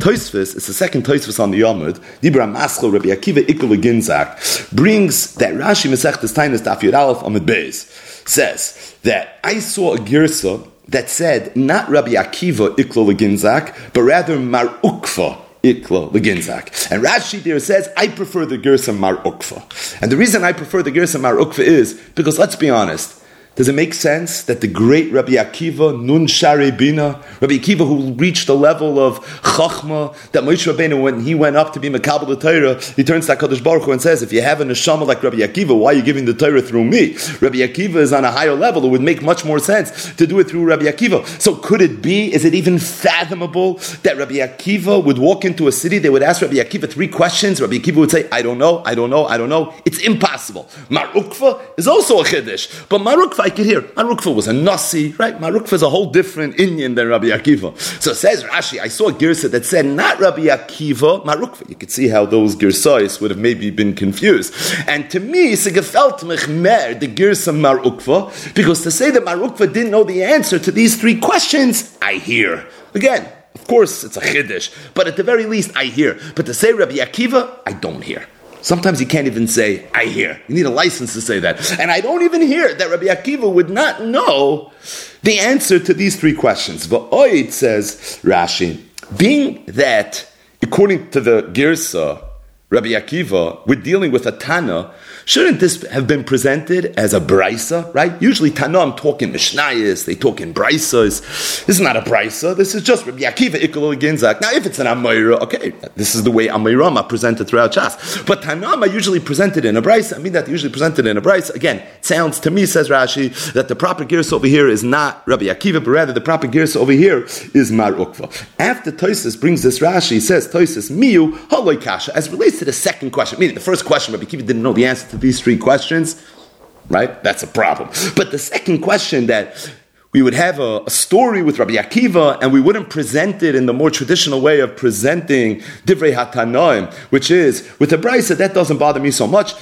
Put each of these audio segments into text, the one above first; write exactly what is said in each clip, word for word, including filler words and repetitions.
Tosfos, it's the second Tosfos on the Yomud, Dibra Maschel Rabbi Akiva Ikul Ginzak, brings that Rashi Masechtas Tainis Daf Yud Aleph Amud Beis says that I saw a girsa that said not Rabbi Akiva Ikul Ginzak, but rather Mar Ukva Ikla Leginzak. And Rashi there says, I prefer the Gersa Mar Ukva. And the reason I prefer the Gersa Mar Ukva is because, let's be honest, does it make sense that the great Rabbi Akiva, Nun Shari Bina, Rabbi Akiva who reached the level of Chachma, that Moshe Rabbeinu, when he went up to be Mekabel the Torah, he turns to HaKadosh Baruch Hu and says, if you have a neshama like Rabbi Akiva, why are you giving the Torah through me? Rabbi Akiva is on a higher level. It would make much more sense to do it through Rabbi Akiva. So could it be, is it even fathomable that Rabbi Akiva would walk into a city, they would ask Rabbi Akiva three questions, Rabbi Akiva would say, I don't know, I don't know, I don't know. It's impossible. Mar Ukva is also a Chiddush, but Mar Ukva I could hear. Mar Ukva was a Nasi, right? Mar Ukva is a whole different Inyan than Rabbi Akiva. So it says Rashi, I saw a Girsa that said not Rabbi Akiva, Mar Ukva. You could see how those Girsais would have maybe been confused. And to me, it's a gefelt mechmer, the Girsa Mar Ukva, because to say that Mar Ukva didn't know the answer to these three questions, I hear. Again, of course, it's a Chiddush, but at the very least, I hear. But to say Rabbi Akiva, I don't hear. Sometimes you can't even say, I hear. You need a license to say that. And I don't even hear that Rabbi Akiva would not know the answer to these three questions. V'oid, says Rashi, being that, according to the Girsa, Rabbi Akiva, we're dealing with a Tana, shouldn't this have been presented as a Braisa, right? Usually Tana, I'm talking Mishnayos, they talk in Braisas. This is not a Braisa, this is just Rabbi Akiva Ikul Ginzak. Now if it's an Amayra, okay, this is the way Amayrama presented throughout Shas. But Tanam usually presented in a Braisa, I mean that usually presented in a Braisa. Again, it sounds to me, says Rashi, that the proper Girsa over here is not Rabbi Akiva, but rather the proper Girsa over here is Mar Ukva. After Tosfos brings this Rashi, he says, Tosfos, Miyu, Haloi Kasha, as relates to the second question, meaning the first question, Rabbi Akiva didn't know the answer to these three questions, right? That's a problem. But the second question, that we would have a, a story with Rabbi Akiva and we wouldn't present it in the more traditional way of presenting Divrei HaTanoim, which is, with the Braisa, that doesn't bother me so much.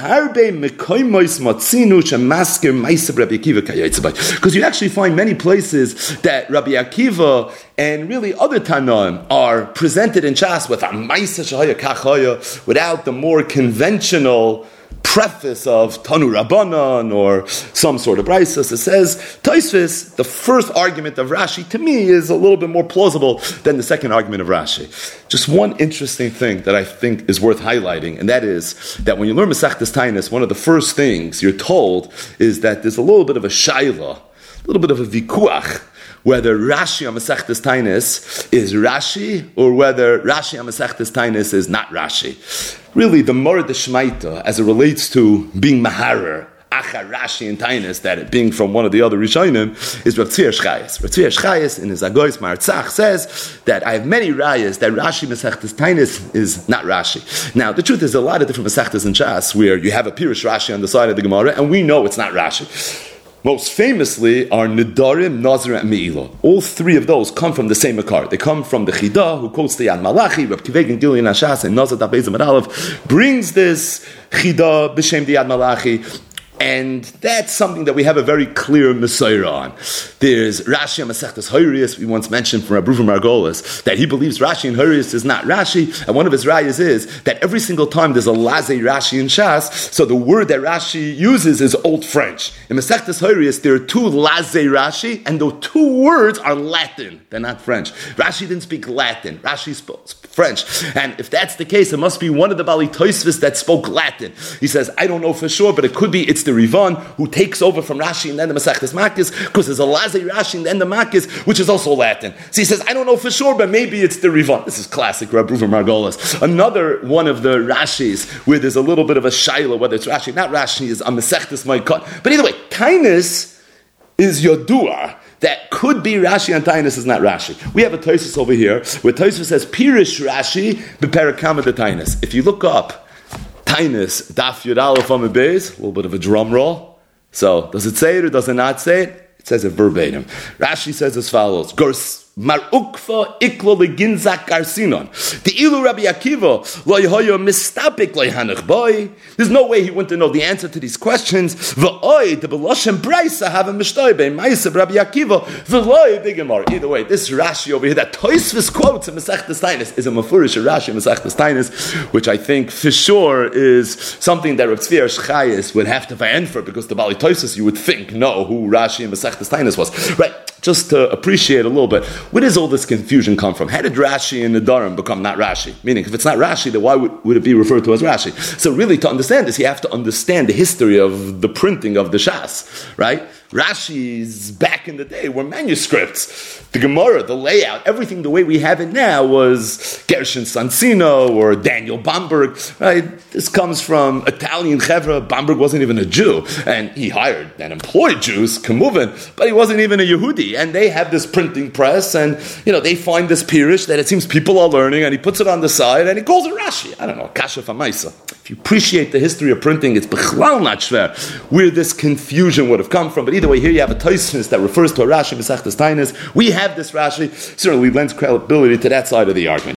Because you actually find many places that Rabbi Akiva and really other Tanoim are presented in Shas with a Maisa Shahaya Kachaya, without the more conventional preface of Tanu Rabbanan or some sort of Braisa. It says, Tosfos, the first argument of Rashi, to me, is a little bit more plausible than the second argument of Rashi. Just one interesting thing that I think is worth highlighting, and that is that when you learn Masechtas Tainis, one of the first things you're told is that there's a little bit of a shayla, a little bit of a vikuach, whether Rashi on Masechtas Tainis is Rashi, or whether Rashi on Masechtas Tainis is not Rashi. Really, the Morad Shmaita, as it relates to being Maharer, Achar Rashi and Tainis, that it being from one of the other Rishonim, is Rav Tzvi Shchayes. Rav Tzvi Shchayes, in his Agois Martzach, says that I have many rayas that Rashi Masechtas Tainis is not Rashi. Now, the truth is, a lot of different Masechtas in Shas where you have a Pirush Rashi on the side of the Gemara, and we know it's not Rashi. Most famously are Nedarim, Nazir, and Me'ilah. All three of those come from the same Makar. They come from the Chida, who quotes the Yad Malachi, Reb Kivegen Gilian Ashas, and Nazir Daf Beis Amud Aleph, brings this Chida b'shem the Yad Malachi. And that's something that we have a very clear Messiah on. There's Rashi and Masechtas Horayos, we once mentioned from Rabbi Ruva Margolis, that he believes Rashi and Horayos is not Rashi, and one of his rayas is that every single time there's a Lazei Rashi in Shas, so the word that Rashi uses is Old French. In Masechtas Horayos, there are two Lazei Rashi, and those two words are Latin, they're not French. Rashi didn't speak Latin, Rashi spoke French. And if that's the case, it must be one of the Bali Tosfos that spoke Latin. He says, I don't know for sure, but it could be it's the Rivan who takes over from Rashi and then the Masechtas Makis, because there's a Lazei Rashi and then the Makis, which is also Latin. So he says, I don't know for sure, but maybe it's the Rivan. This is classic Rabbi Ruva Margolis. Another one of the Rashis where there's a little bit of a shaila, whether it's Rashi, not Rashi, is a Masechtas Maikot. But either way, Tainus is Yodua. That could be Rashi and Tainus is not Rashi. We have a Tosfos over here where Tosfos says Pirish Rashi b'perakama de Tainus. If you look up Tainus Daf Yud Aleph Amud Beis, a little bit of a drum roll. So does it say it or does it not say it? It says it verbatim. Rashi says as follows: Gors Mar ukva ikla leginzak garsinon. The ilu Rabbi Akiva lo yehoyo mistapik lehanach boy. There's no way he wouldn't know the answer to these questions. V'oy the beloshem braysa have a mishtoybe ma'aseh Rabbi Akiva v'loy bigamar. Either way, this Rashi over here that Tosfos quotes in Masechtas Tainis is a mafurish Rashi in Masechtas Tainis, which I think for sure is something that Reb Tzvi Shchayis would have to find for, because the Bali Tosfos you would think know who Rashi in Masechtas Tainis was, right? Just to appreciate a little bit, where does all this confusion come from? How did Rashi in the Dharam become not Rashi? Meaning, if it's not Rashi, then why would, would it be referred to as Rashi? So really, to understand this, you have to understand the history of the printing of the Shas, right? Rashi's back in the day were manuscripts. The Gemara, the layout, everything the way we have it now was Gershon Sansino or Daniel Bamberg, right? This comes from Italian Chevra. Bamberg wasn't even a Jew, and he hired and employed Jews, Kamuvin, but he wasn't even a Yehudi. And they have this printing press, and you know they find this Pirish that it seems people are learning, and he puts it on the side, and he calls it Rashi. I don't know, Kasha Famaisa. If you appreciate the history of printing, it's bechlal not shver where this confusion would have come from. But either way, here you have a Tosfos that refers to a Rashi Masechtas Tainis. We have this Rashi, certainly lends credibility to that side of the argument.